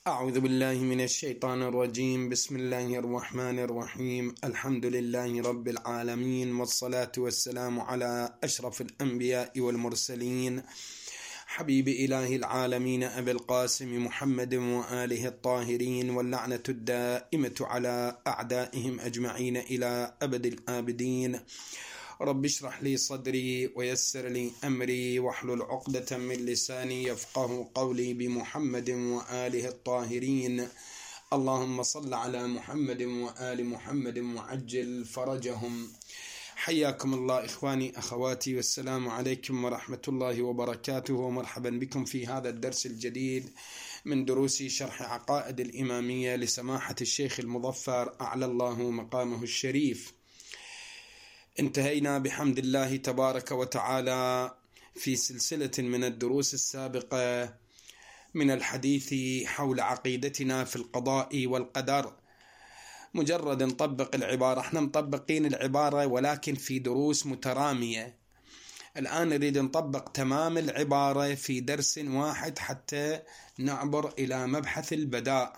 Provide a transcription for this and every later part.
أعوذ بالله من الشيطان الرجيم. بسم الله الرحمن الرحيم. الحمد لله رب العالمين، والصلاة والسلام على أشرف الأنبياء والمرسلين، حبيب إله العالمين أبي القاسم محمد وآله الطاهرين، واللعنة الدائمة على أعدائهم أجمعين إلى أبد الآبدين. رب اشرح لي صدري ويسر لي أمري واحلل عقدة من لساني يفقه قولي، بمحمد وآله الطاهرين. اللهم صل على محمد وآل محمد وعجل فرجهم. حياكم الله إخواني أخواتي، والسلام عليكم ورحمة الله وبركاته، ومرحبا بكم في هذا الدرس الجديد من دروس شرح عقائد الإمامية لسماحة الشيخ المظفر أعلى الله مقامه الشريف. انتهينا بحمد الله تبارك وتعالى في سلسلة من الدروس السابقة من الحديث حول عقيدتنا في القضاء والقدر. مجرد نطبق العبارة، احنا مطبقين العبارة ولكن في دروس مترامية. الآن نريد نطبق تمام العبارة في درس واحد حتى نعبر إلى مبحث البداء.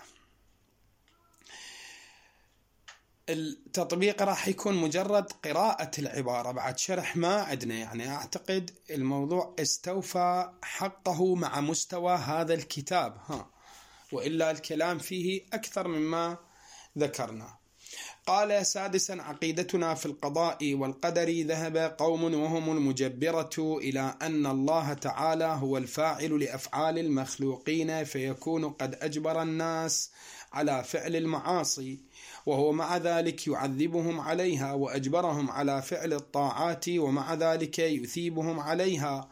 التطبيق راح يكون مجرد قراءة العبارة بعد شرح ما عندنا، يعني أعتقد الموضوع استوفى حقه مع مستوى هذا الكتاب، وإلا الكلام فيه أكثر مما ذكرنا. قال: سادسا: عقيدتنا في القضاء والقدر. ذهب قوم وهم المجبرة إلى أن الله تعالى هو الفاعل لأفعال المخلوقين، فيكون قد أجبر الناس على فعل المعاصي، وهو مع ذلك يعذبهم عليها، وأجبرهم على فعل الطاعات ومع ذلك يثيبهم عليها.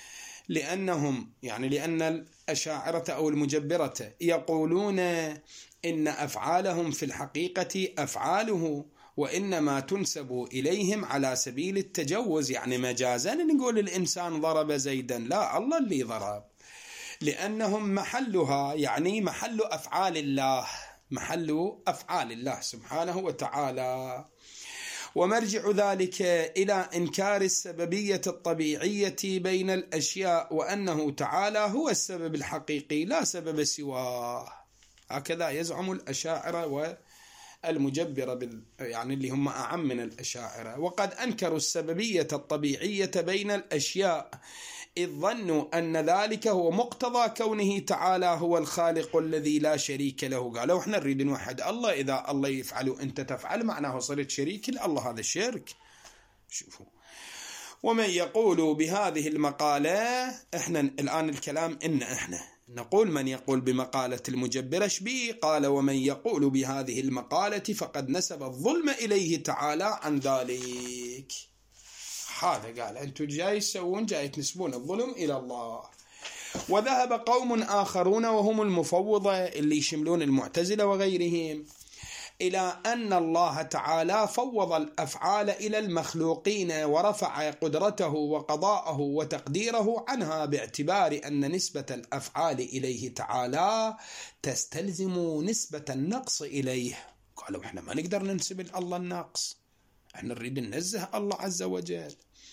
لأن الأشاعرة أو المجبرة يقولون إن أفعالهم في الحقيقة أفعاله، وإنما تنسب إليهم على سبيل التجوز، يعني مجازا نقول الإنسان ضرب زيدا، لا، الله اللي ضرب، لأنهم محلها يعني محل أفعال الله، محل أفعال الله سبحانه وتعالى. ومرجع ذلك إلى إنكار السببية الطبيعية بين الأشياء، وأنه تعالى هو السبب الحقيقي لا سبب سواه. هكذا يزعم الأشاعرة والمجبرة، يعني اللي هم أعم من الأشاعرة. وقد أنكروا السببية الطبيعية بين الأشياء، إذ ظنوا أن ذلك هو مقتضى كونه تعالى هو الخالق الذي لا شريك له. قالوا احنا نريد نوحد الله، إذا الله يفعل وأنت تفعل معناه صرت شريك لله، هذا الشرك. شوفوا، ومن يقول بهذه المقالة، احنا الآن الكلام إن احنا نقول من يقول بمقالة المجبرة شبيه. قال: ومن يقول بهذه المقالة فقد نسب الظلم إليه تعالى عن ذلك. هذا قال أنتم جاي تنسبون الظلم إلى الله. وذهب قوم آخرون وهم المفوضة اللي يشملون المعتزلة وغيرهم إلى أن الله تعالى فوض الأفعال إلى المخلوقين، ورفع قدرته وقضاءه وتقديره عنها، باعتبار أن نسبة الأفعال إليه تعالى تستلزم نسبة النقص إليه. قالوا إحنا ما نقدر ننسب الله النقص، احنا نريد ننزه الله عز وجل.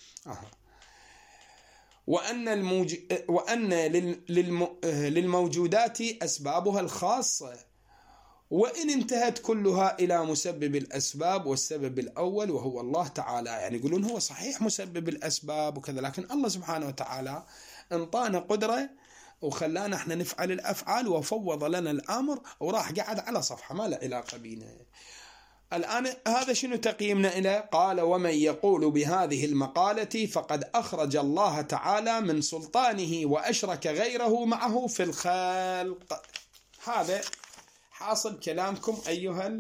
وأن للموجودات أسبابها الخاصة، وإن انتهت كلها إلى مسبب الأسباب، والسبب الأول وهو الله تعالى. يعني يقولون هو صحيح مسبب الأسباب وكذا، لكن الله سبحانه وتعالى انطانا قدرة وخلانا احنا نفعل الأفعال، وفوض لنا الأمر، وراح قعد على صفحة ما له علاقة بينا. الآن هذا شنو تقييمنا إليه؟ قال: ومن يقول بهذه المقالة فقد أخرج الله تعالى من سلطانه، وأشرك غيره معه في الخلق. هذا حاصل كلامكم أيها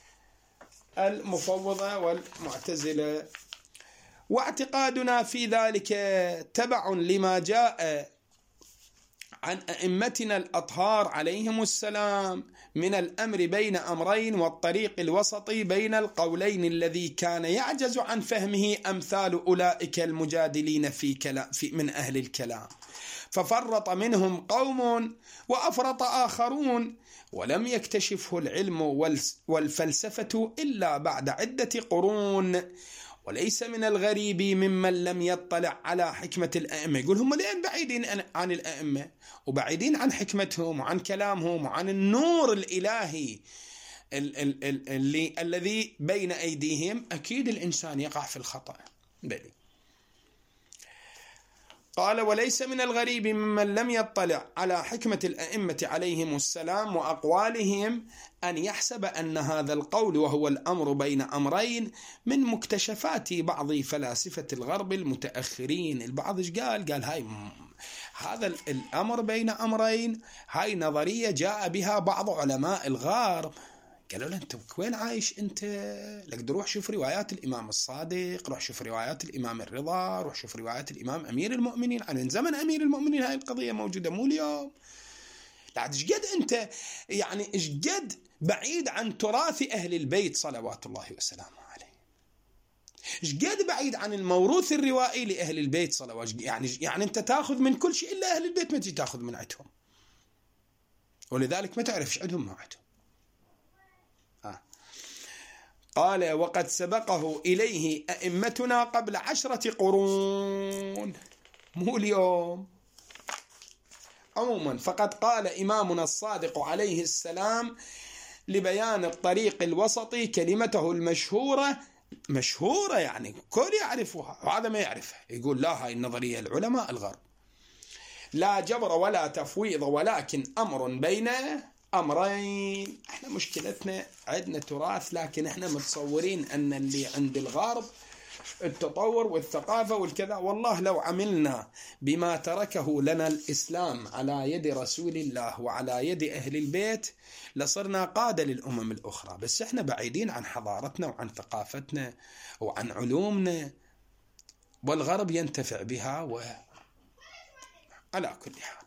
المفوضة والمعتزلة. واعتقادنا في ذلك تبع لما جاء عن أئمتنا الأطهار عليهم السلام من الأمر بين أمرين، والطريق الوسطي بين القولين، الذي كان يعجز عن فهمه أمثال أولئك المجادلين من أهل الكلام، ففرط منهم قوم وأفرط آخرون، ولم يكتشفه العلم والفلسفة إلا بعد عدة قرون، وليس من الغريب ممن لم يطلع على حكمة الأئمة. يقول هم لين بعيدين عن الأئمة وبعيدين عن حكمتهم وعن كلامهم وعن النور الإلهي الذي بين أيديهم. أكيد الإنسان يقع في الخطأ. بلي. قال وليس من الغريب ممن لم يطلع على حكمة الأئمة عليهم السلام وأقوالهم أن يحسب أن هذا القول وهو الأمر بين أمرين من مكتشفات بعض فلاسفة الغرب المتأخرين. البعض إيش قال هذا الأمر بين أمرين، هاي نظرية جاء بها بعض علماء الغرب. قالوا له أنت وين عايش أنت؟ لك روح شوف روايات الإمام الصادق، روح شوف روايات الإمام الرضا، روح شوف روايات الإمام أمير المؤمنين. عن زمن أمير المؤمنين هاي القضية موجودة، مو اليوم. لا إيش قد أنت يعني إيش قد بعيد عن تراث أهل البيت صلوات الله وسلامه عليه. إيش قد بعيد عن الموروث الروائي لأهل البيت صلوات. يعني أنت تأخذ من كل شيء إلا أهل البيت ما تجي تأخذ من عندهم، ولذلك ما تعرفش عندهم ما عندهم. قال وقد سبقه إليه أئمتنا قبل 10 قرون، مو اليوم. عموما فقد قال إمامنا الصادق عليه السلام لبيان الطريق الوسطي كلمته المشهورة، مشهورة يعني كل يعرفها وهذا ما يعرفها. يقول لا، هاي النظرية العلماء الغرب: لا جبر ولا تفويض ولكن أمر بين أمرين. احنا مشكلتنا عندنا تراث، لكن احنا متصورين أن اللي عند الغرب التطور والثقافة والكذا. والله لو عملنا بما تركه لنا الإسلام على يد رسول الله وعلى يد أهل البيت لصرنا قادة للأمم الأخرى. بس احنا بعيدين عن حضارتنا وعن ثقافتنا وعن علومنا، والغرب ينتفع بها. على كل حال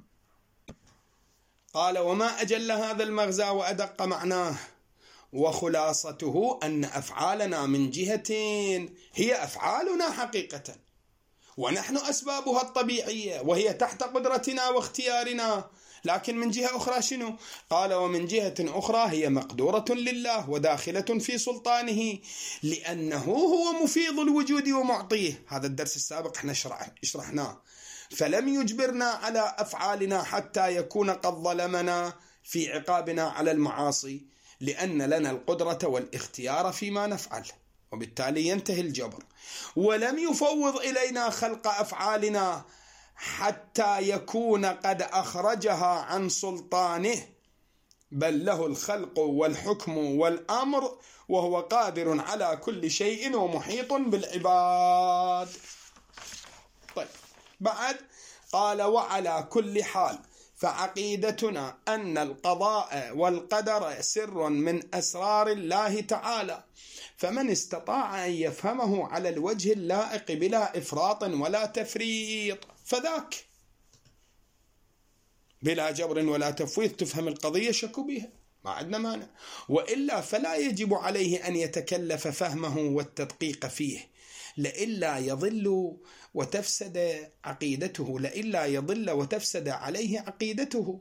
قال وما أجل هذا المغزى وأدق معناه، وخلاصته أن أفعالنا من جهتين هي أفعالنا حقيقة، ونحن أسبابها الطبيعية وهي تحت قدرتنا واختيارنا. لكن من جهة أخرى شنو؟ قال ومن جهة أخرى هي مقدورة لله وداخلة في سلطانه، لأنه هو مفيض الوجود ومعطيه. هذا الدرس السابق احنا شرحناه. فلم يجبرنا على أفعالنا حتى يكون قد ظلمنا في عقابنا على المعاصي، لأن لنا القدرة والاختيار فيما نفعل، وبالتالي ينتهي الجبر. ولم يفوض إلينا خلق أفعالنا حتى يكون قد أخرجها عن سلطانه، بل له الخلق والحكم والأمر، وهو قادر على كل شيء ومحيط بالعباد. طيب بعد قال وعلى كل حال فعقيدتنا أن القضاء والقدر سر من أسرار الله تعالى، فمن استطاع أن يفهمه على الوجه اللائق بلا إفراط ولا تفريط فذاك، بلا جبر ولا تفويض تفهم القضية شكو بها، ما عندنا مانع. وإلا فلا يجب عليه أن يتكلف فهمه والتدقيق فيه، لئلا يضل وتفسد عقيدته، لئلا يضل وتفسد عليه عقيدته،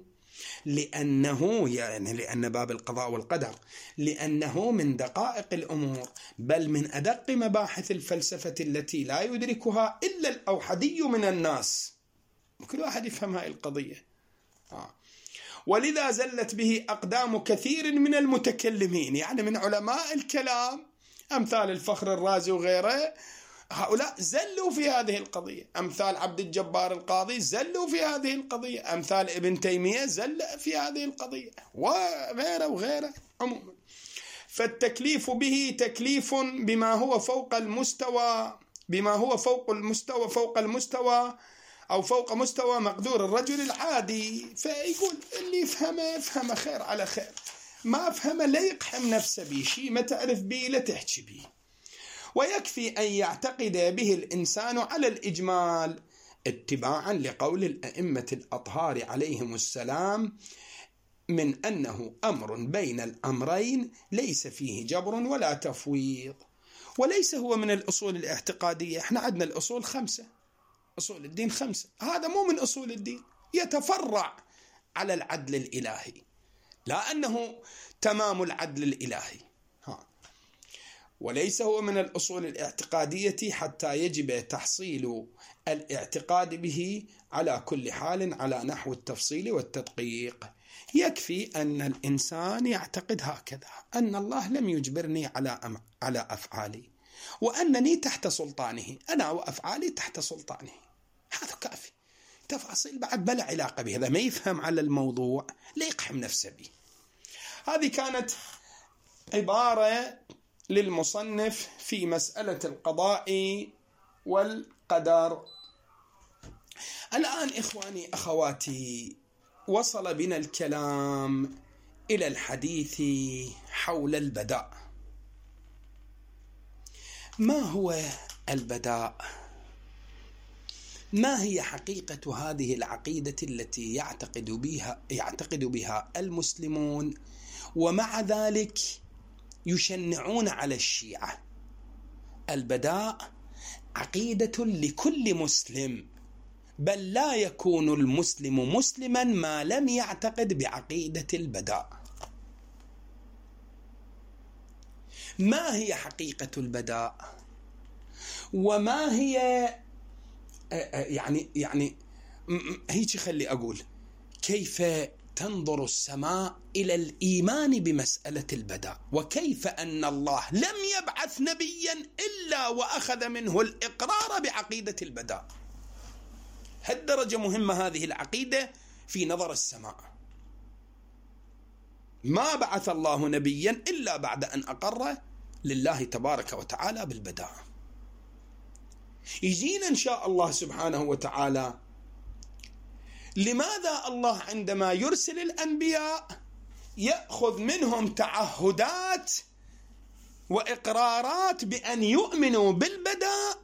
لأن باب القضاء والقدر لأنه من دقائق الأمور، بل من أدق مباحث الفلسفة التي لا يدركها إلا الأوحدي من الناس. كل واحد يفهم هاي القضية. ولذا زلت به أقدام كثير من المتكلمين، يعني من علماء الكلام أمثال الفخر الرازي وغيره. هؤلاء زلوا في هذه القضية. أمثال عبد الجبار القاضي زلوا في هذه القضية. أمثال ابن تيمية زل في هذه القضية، وغيره وغيره. عموما فالتكليف به تكليف بما هو فوق المستوى، فوق المستوى أو فوق مستوى مقدور الرجل العادي. فيقول اللي يفهمه خير على خير، ما أفهمه لا يقحم نفسه بيه، شيء ما تعرف بيه لا تحكي بيه. ويكفي أن يعتقد به الإنسان على الإجمال اتباعا لقول الأئمة الأطهار عليهم السلام من أنه أمر بين الأمرين ليس فيه جبر ولا تفويض. وليس هو من الأصول الاعتقادية. احنا عندنا الأصول 5، أصول الدين 5. هذا مو من أصول الدين، يتفرع على العدل الإلهي، لا أنه تمام العدل الإلهي. وليس هو من الأصول الاعتقادية حتى يجب تحصيل الاعتقاد به على كل حال على نحو التفصيل والتدقيق. يكفي أن الإنسان يعتقد هكذا: أن الله لم يجبرني على أفعالي، وأنني تحت سلطانه، أنا وأفعالي تحت سلطانه. هذا كافي. تفاصيل بعد بلا علاقة بهذا، ما يفهم على الموضوع لا يقحم نفسه به. هذه كانت عبارة للمصنف في مسألة القضاء والقدر. الآن إخواني أخواتي، وصل بنا الكلام إلى الحديث حول البداء. ما هو البداء؟ ما هي حقيقة هذه العقيدة التي يعتقد بها المسلمون، ومع ذلك يشنعون على الشيعة؟ البداء عقيدة لكل مسلم، بل لا يكون المسلم مسلما ما لم يعتقد بعقيدة البداء. ما هي حقيقة البداء؟ وما هي يعني هيك خلي أقول كيف تنظر السماء إلى الإيمان بمسألة البداء، وكيف أن الله لم يبعث نبيا إلا وأخذ منه الإقرار بعقيدة البداء. هالدرجة مهمة هذه العقيدة في نظر السماء. ما بعث الله نبيا إلا بعد أن أقر لله تبارك وتعالى بالبداء. يجينا إن شاء الله سبحانه وتعالى لماذا الله عندما يرسل الأنبياء يأخذ منهم تعهدات وإقرارات بأن يؤمنوا بالبداء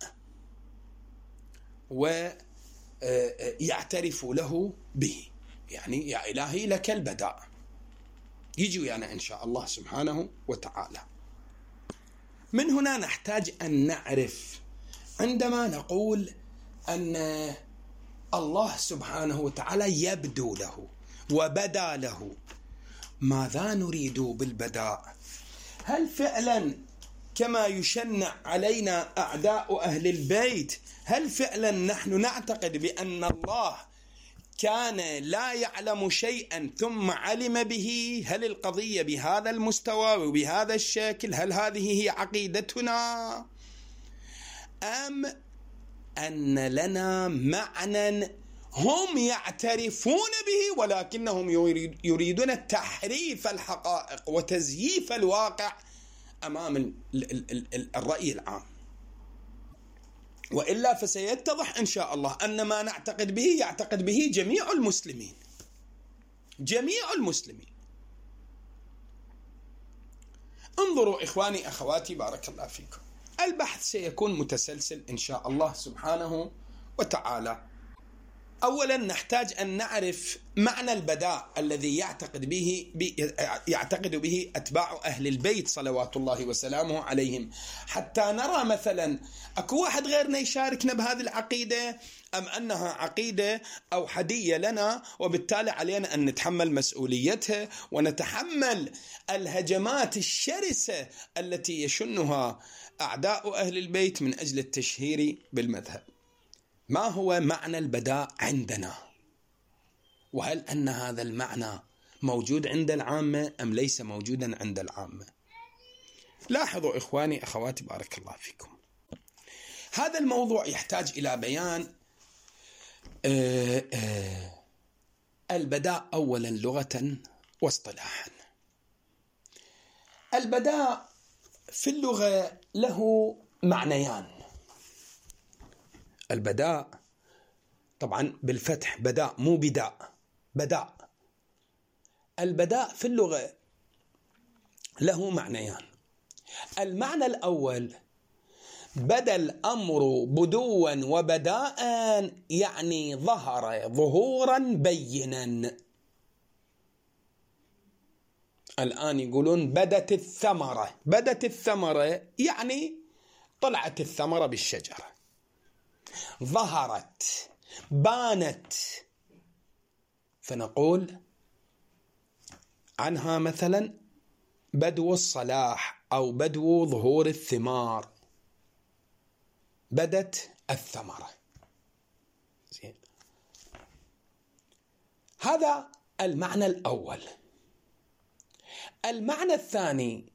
ويعترفوا له به؟ يعني يا إلهي لك البداء. يجي يعني إن شاء الله سبحانه وتعالى. من هنا نحتاج أن نعرف عندما نقول أن الله سبحانه وتعالى يبدو له وبدا له، ماذا نريد بالبداء؟ هل فعلا كما يشنع علينا أعداء أهل البيت، هل فعلا نحن نعتقد بأن الله كان لا يعلم شيئا ثم علم به؟ هل القضية بهذا المستوى وبهذا الشكل؟ هل هذه هي عقيدتنا؟ أم أن لنا معنى هم يعترفون به ولكنهم يريدون تحريف الحقائق وتزييف الواقع أمام الرأي العام؟ وإلا فسيتضح إن شاء الله أن ما نعتقد به يعتقد به جميع المسلمين، جميع المسلمين. انظروا إخواني أخواتي بارك الله فيكم، البحث سيكون متسلسل إن شاء الله سبحانه وتعالى. أولا نحتاج أن نعرف معنى البداء الذي يعتقد به أتباع أهل البيت صلوات الله وسلامه عليهم، حتى نرى مثلا أكو واحد غيرنا يشاركنا بهذه العقيدة، أم أنها عقيدة أوحدية لنا وبالتالي علينا أن نتحمل مسؤوليتها ونتحمل الهجمات الشرسة التي يشنها أعداء أهل البيت من أجل التشهير بالمذهب. ما هو معنى البداء عندنا؟ وهل أن هذا المعنى موجود عند العامة أم ليس موجودا عند العامة؟ لاحظوا إخواني أخواتي بارك الله فيكم، هذا الموضوع يحتاج إلى بيان البداء أولا لغة واصطلاحا. البداء في اللغة له معنيان. البداء طبعا بالفتح، بداء مو بداء، بداء. البداء في اللغة له معنيان. المعنى الأول بدا الأمر بدوا وبداء، يعني ظهر ظهورا بينا. الآن يقولون بدت الثمرة، بدت الثمرة يعني طلعت الثمرة بالشجرة، ظهرت بانت، فنقول عنها مثلا بدو الصلاح أو بدو ظهور الثمار، بدت الثمرة. زين، هذا المعنى الأول. المعنى الثاني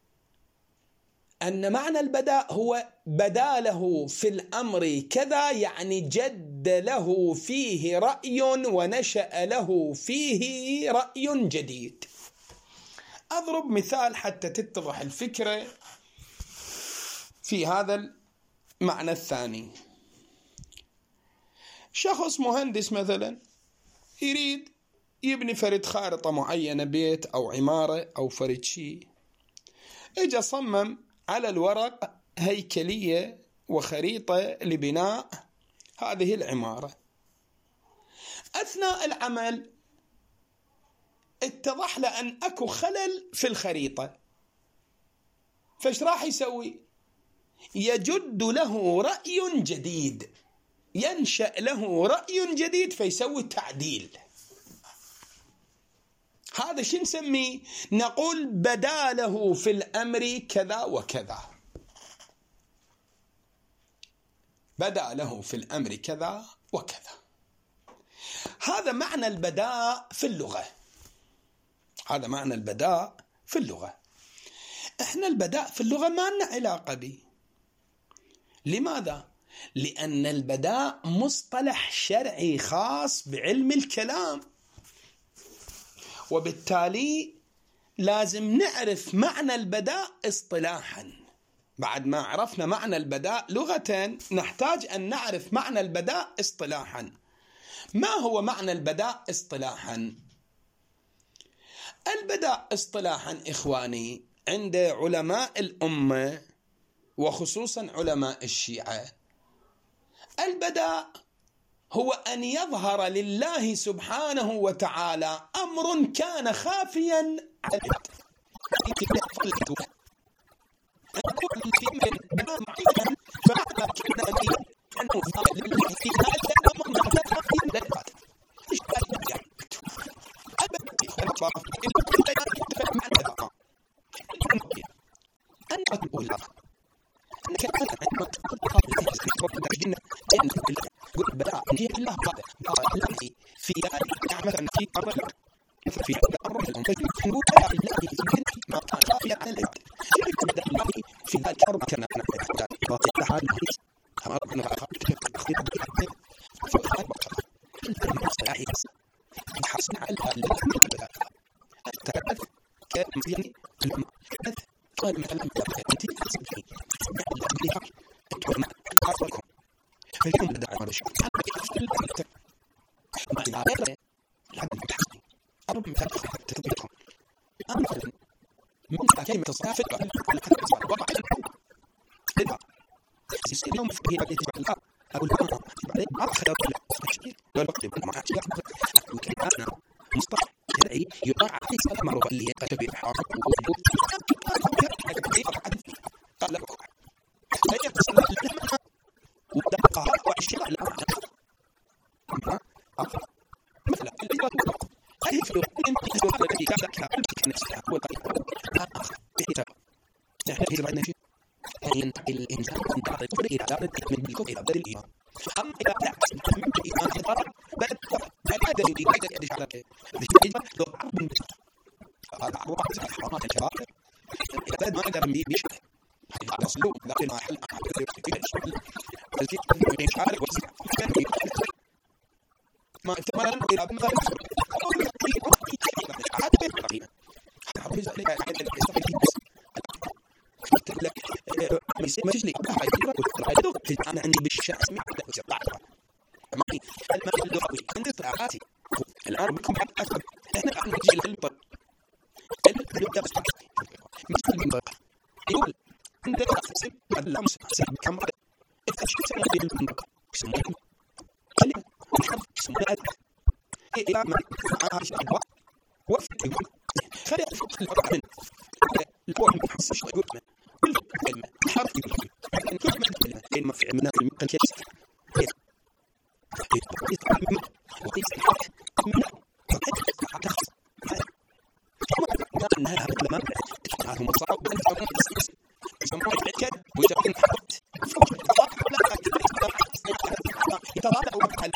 أن معنى البداء هو بدا له في الأمر كذا، يعني جد له فيه رأي ونشأ له فيه رأي جديد. أضرب مثال حتى تتضح الفكرة في هذا المعنى الثاني. شخص مهندس مثلا يريد يبني فرد خارطة معينة، بيت أو عمارة أو فرد شيء، إجا صمم على الورق هيكلية وخريطة لبناء هذه العمارة. أثناء العمل اتضح له أن أكو خلل في الخريطة، فايش راح يسوي؟ يجد له رأي جديد، ينشأ له رأي جديد فيسوي تعديل. هذا شو نسميه؟ نقول بدا له في الأمر كذا وكذا، بدا له في الأمر كذا وكذا. هذا معنى البداء في اللغة، هذا معنى البداء في اللغة. احنا البداء في اللغة ما لنا علاقة به. لماذا؟ لأن البداء مصطلح شرعي خاص بعلم الكلام، وبالتالي لازم نعرف معنى البداء اصطلاحا. بعد ما عرفنا معنى البداء لغة، نحتاج أن نعرف معنى البداء اصطلاحا. ما هو معنى البداء اصطلاحا؟ البداء اصطلاحا إخواني عند علماء الأمة وخصوصا علماء الشيعة، البداء هو أن يظهر لله سبحانه وتعالى أمر كان خافيا على أنا عندي بالشعر اسمي الآن بكم احنا قاعد نجي للبر يقول عندك اسم اللمس كم هم صاروا يسمون الكد ويسمون حقت يتضاربوا هذا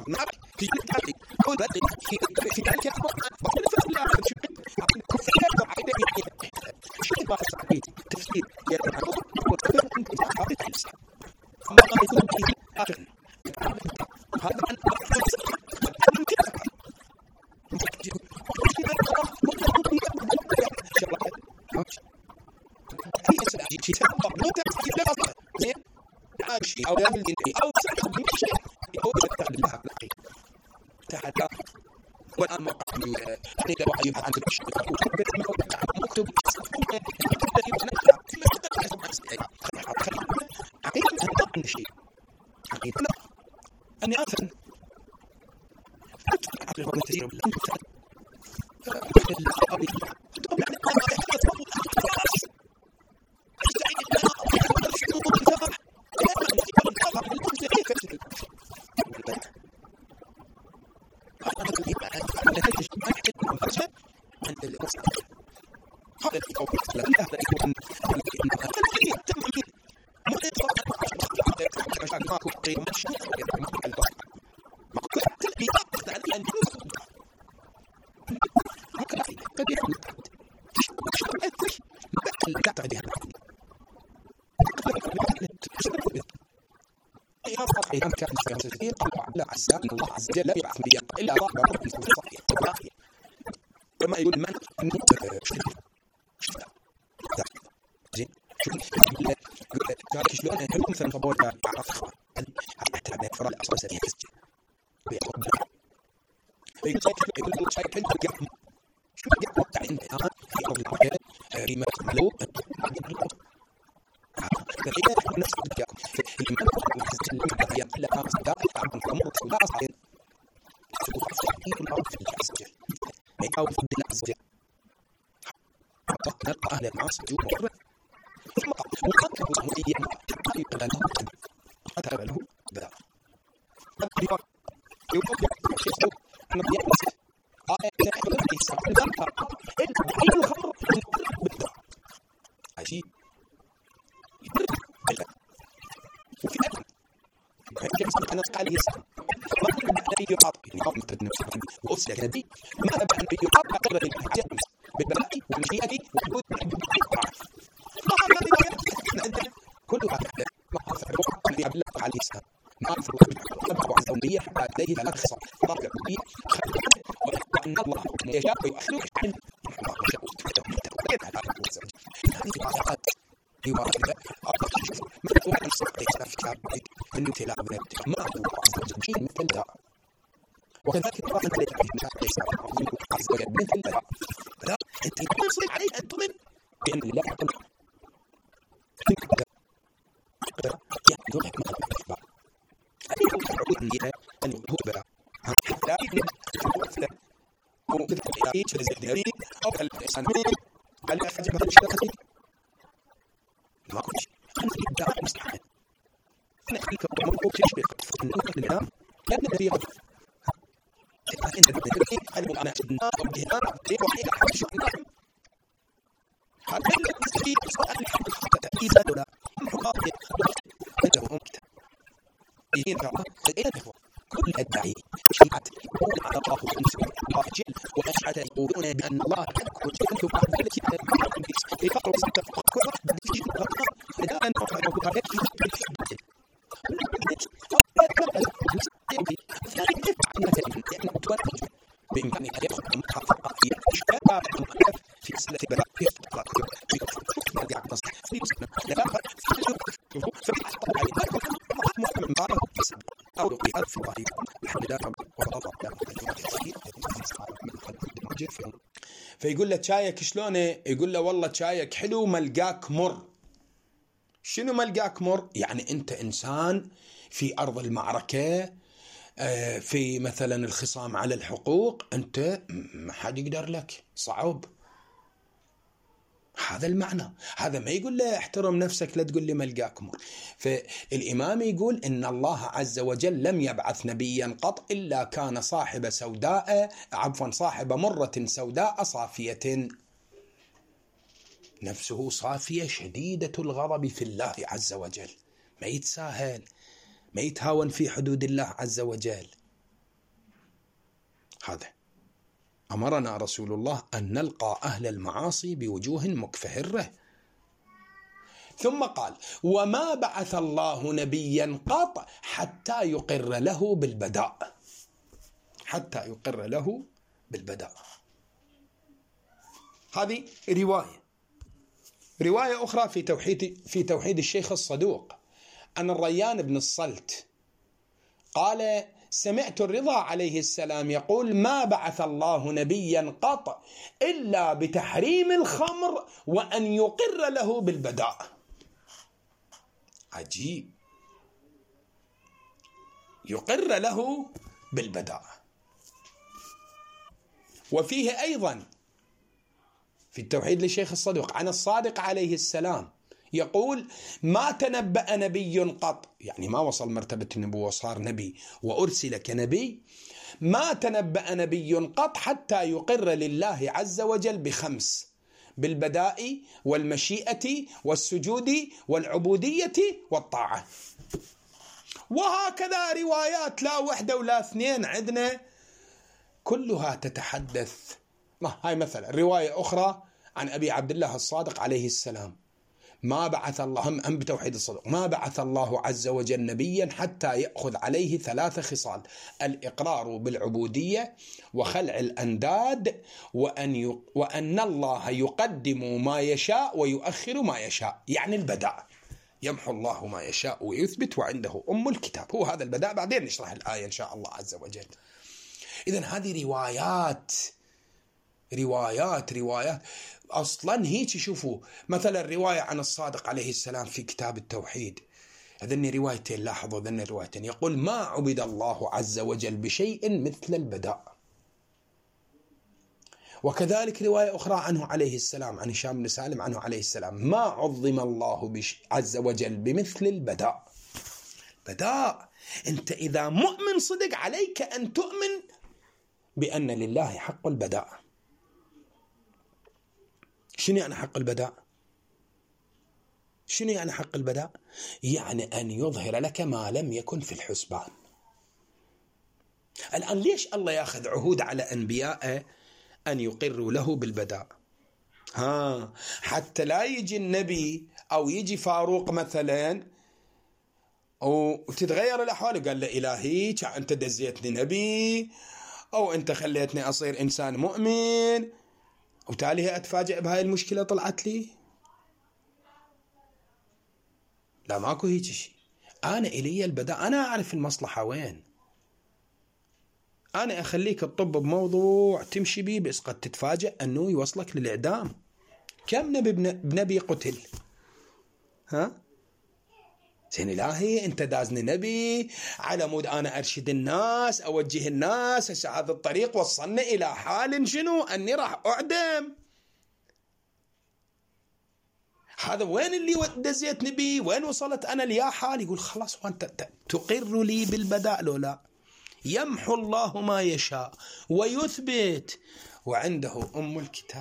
الله عز وجل لا يبعث نبيا الا ضرب في الصفيه وما يقول المعنى انه شلون هل مثلا فبور عرف حتى فرد اصلا سريع يقول شكل شو يقطع عند ريما معلوم نفس أهل المعاصي ثم له بلا أنا قال يسأل ما النبي يعاطي يقابل النفس وأرسل كنبي ما النبي يعاطي قبل الجهل بالبلاء والمشيئة والوجود كل هذا ما النبي عبد الله عليه السلام ما أنفر عن ذنبية عليه ثلاث خصال رابع النبي وأن الله يشاء ويؤخر عن وكذلك الله عليك عز وجل مثل الله فلا انت يصير عليك ان تؤمن بان الله يقدر يقدر يحكم على الاخبار هذه العقود اللي ان يهوب حتى يفهم وكذا يجلس الداري او الانسان هل يحجب هذا الشيء ما كل شيء انا في الدار مستحيل انا خليك مرفوض تشبه النظام لان الذي انت تدري انا النار والجهاد وحيد حد شو النار هل تستفيد سؤال تأكيد ولا مقابل انت ممكن يجين فعلا اين تفوق كل الداعي شيعة يقولون على الله الله جل وأشعة يقولون بأن الله يحكم وجهه بعد ذلك يفقر وسط كل واحد إذا أن بإمكانك أن يدخل المحافظة في أشياء المؤلف في سلة بلاء في افتقار في مرجع التصحيح في مسلم لفاقة فبيحطب عليه محكم بعضه أو في ألف ضعيف الحمد لله وفضل الله فيقول له شايك شلونه؟ يقول له والله شايك حلو ملقاك مر. شنو ملقاك مر؟ يعني أنت إنسان في أرض المعركة في مثلا الخصام على الحقوق أنت ما حد يقدر لك صعب. هذا المعنى. هذا ما يقول له احترم نفسك لا تقول لي ملقاك مر. فالإمام يقول إن الله عز وجل لم يبعث نبيا قط إلا كان صاحب صاحب مرة سوداء صافية نفسه صافية شديدة الغضب في الله عز وجل، ما يتساهل ما يتهاون في حدود الله عز وجل. هذا أمرنا رسول الله أن نلقى أهل المعاصي بوجوه مكفهرة. ثم قال: وما بعث الله نبيا قط حتى يقر له بالبداء. حتى يقر له بالبداء. هذه رواية أخرى في توحيد الشيخ الصدوق أن الريان بن الصلت قال: سمعت الرضا عليه السلام يقول: ما بعث الله نبيا قط إلا بتحريم الخمر وأن يقر له بالبداء. عجيب، يقر له بالبداء. وفيه أيضا في التوحيد للشيخ الصدوق عن الصادق عليه السلام يقول: ما تنبأ نبي قط، يعني ما وصل مرتبة النبوة وصار نبي وأرسل كنبي، ما تنبأ نبي قط حتى يقر لله عز وجل ب5: بالبداء والمشيئة والسجود والعبودية والطاعة. وهكذا روايات لا واحدة ولا اثنين عندنا كلها تتحدث. هاي مثلا رواية أخرى عن أبي عبد الله الصادق عليه السلام: ما بعث الله، هم بتوحيد الصدق، ما بعث الله عز وجل نبيا حتى يأخذ عليه 3 خصال: الإقرار بالعبودية، وخلع الأنداد، وأن الله يقدم ما يشاء ويؤخر ما يشاء، يعني البداء. يمحو الله ما يشاء ويثبت وعنده أم الكتاب. هو هذا البداء، بعدين نشرح الآية إن شاء الله عز وجل. إذن هذه روايات أصلا هيك. شوفوا مثلا الرواية عن الصادق عليه السلام في كتاب التوحيد، هذني روايتين، لاحظوا هذني روايتين، يقول: ما عبد الله عز وجل بشيء مثل البداء. وكذلك رواية أخرى عنه عليه السلام عن هشام بن سالم عنه عليه السلام: ما عظم الله عز وجل بمثل البداء. بداء، أنت إذا مؤمن صدق عليك أن تؤمن بأن لله حق البداء. شنو يعني حق البداء؟ شنو يعني حق البداء؟ يعني أن يظهر لك ما لم يكن في الحسبان. الآن ليش الله ياخذ عهود على أنبيائه أن يقروا له بالبداء؟ حتى لا يجي النبي أو يجي فاروق مثلا وتتغير الأحوال، قال له: إلهي أنت دزيتني نبي، أو أنت خليتني أصير إنسان مؤمن، وتالي أتفاجئ بهاي المشكلة طلعت لي. لا، ماكو هيك شيء. أنا إلي البداء، أنا أعرف المصلحة وين. أنا أخليك تطب بموضوع تمشي بيه، بس قد تتفاجئ أنه يوصلك للإعدام. كم نبي قتل؟ زين إلهي أنت دازني نبي على مود أنا أرشد الناس، أوجه الناس، هسه هذا الطريق وصلنا إلى حال شنو؟ أني راح أعدم. هذا وين اللي دزيتني بيه؟ وين وصلت أنا ليا حال؟ يقول: خلاص، وأنت تقر لي بالبداء لو لا؟ يمحو الله ما يشاء ويثبت وعنده أم الكتاب.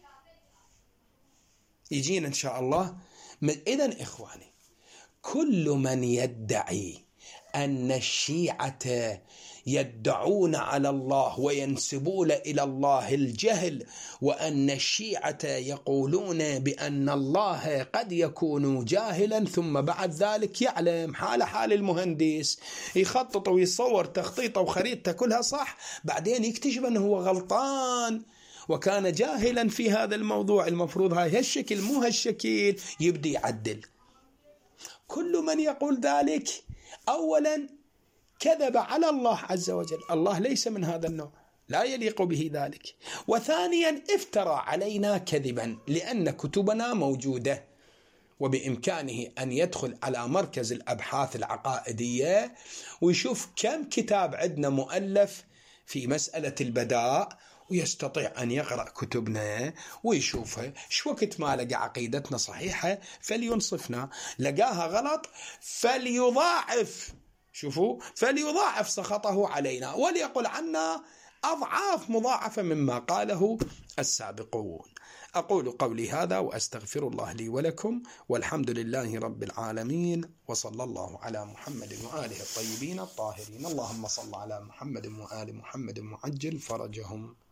يجينا إن شاء الله. إذن إخواني، كل من يدعي أن الشيعة يدعون على الله وينسبون إلى الله الجهل، وأن الشيعة يقولون بأن الله قد يكون جاهلا ثم بعد ذلك يعلم، حال المهندس يخطط ويصور تخطيطه وخريطته كلها صح، بعدين يكتشف أنه هو غلطان وكان جاهلا في هذا الموضوع، المفروض هاي هالشكل مو هالشكل، يبدي يعدل. كل من يقول ذلك أولا كذب على الله عز وجل، الله ليس من هذا النوع، لا يليق به ذلك. وثانيا افترى علينا كذبا، لأن كتبنا موجودة، وبإمكانه أن يدخل على مركز الأبحاث العقائدية ويشوف كم كتاب عندنا مؤلف في مسألة البداء، ويستطيع أن يقرأ كتبنا ويشوفها. شو وقت ما لقى عقيدتنا صحيحة فلينصفنا، لقاها غلط فليضاعف، شوفوا، فليضاعف سخطه علينا وليقل عنا أضعاف مضاعفة مما قاله السابقون. أقول قولي هذا وأستغفر الله لي ولكم، والحمد لله رب العالمين، وصلى الله على محمد وآله الطيبين الطاهرين. اللهم صل على محمد وآل محمد وعجل فرجهم.